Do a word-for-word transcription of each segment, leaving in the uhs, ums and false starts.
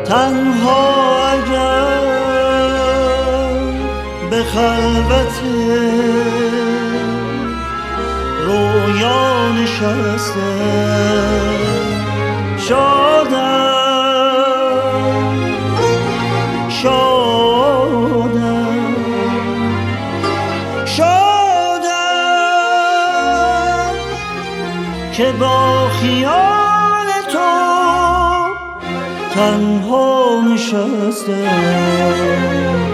تنها اگر به خلوت رویا نشستم شادم شادم شادم که با خیال تو تنها نشستم.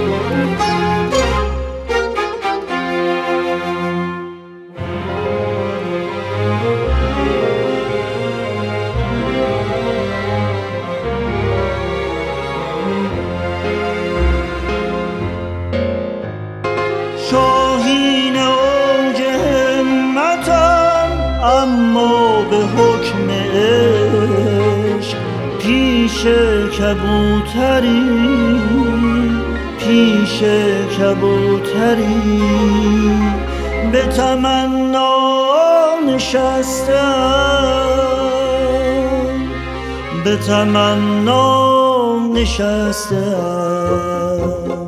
شاهین اوج همتم اما به حکم عشق پیش کبوتری پیش کبوتری به تمنا نشستم به تمنا نشستم.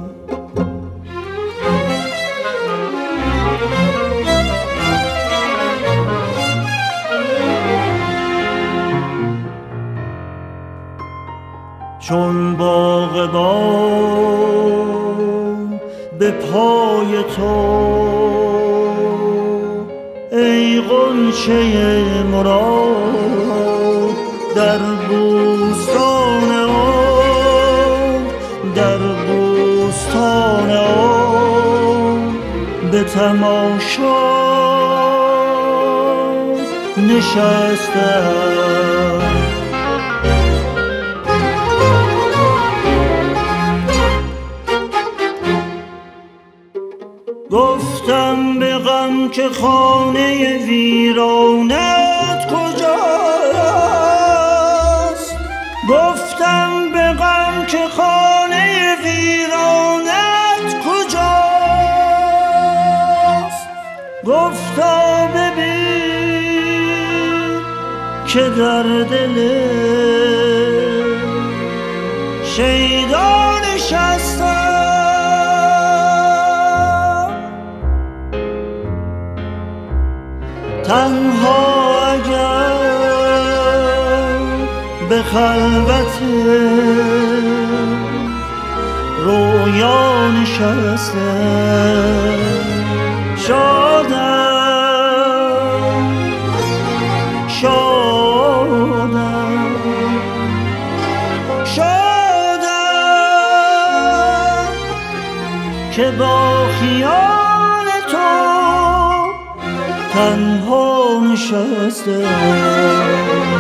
چون باغبان به پای تو ای غنچه مراد در بوستان آن در بوستان آن به تماشا نشستم. گفتم به غم که خانه ویرانت کجاست گفتم به غم که خانه ویرانت کجاست گفتا ببین که در دل شیدا نشستم. تنها اگر به خلوت رویا نشستم شادم شادم شادم که با خیال تو تنها نشستم.